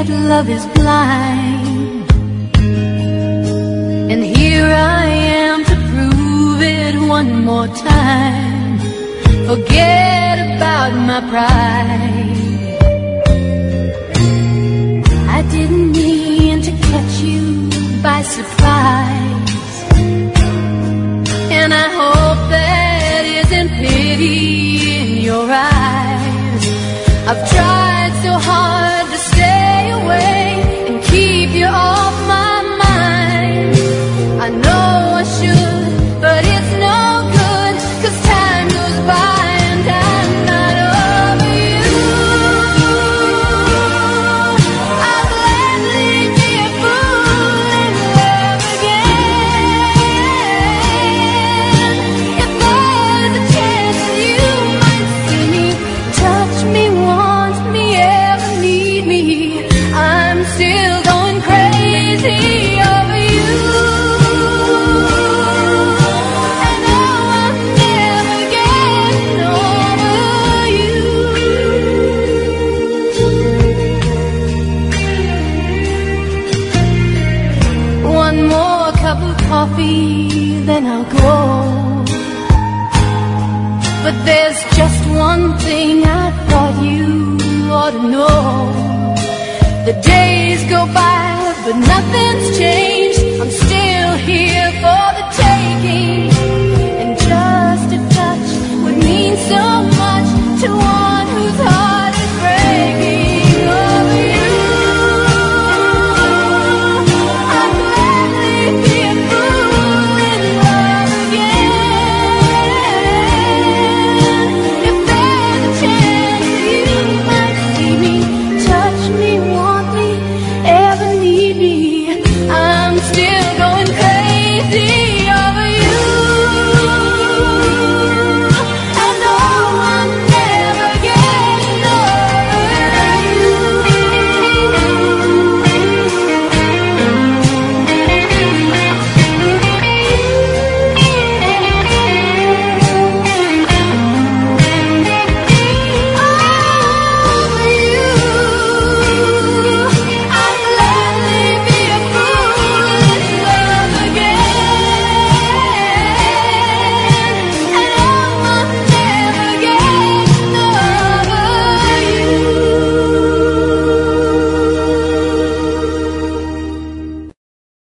that love is blind, and here I am to prove it one more time. Forget about my pride. I didn't mean to catch you by surprise, and I hope that isn't pity in your eyes. I've tried so hard to stay away and keep you off my mind. I know I should, but it's no good, 'cause time goes by and I'm not over you. I'll gladly be a fool and love again. If there's a chance you might see me, touch me, want me, ever need me, I'm still going crazy over you. And oh, I'm never getting over you. One more cup of coffee, then I'll go. But there's just one thing I thought you ought to know. The days go by, but nothing's changed. I'm still here for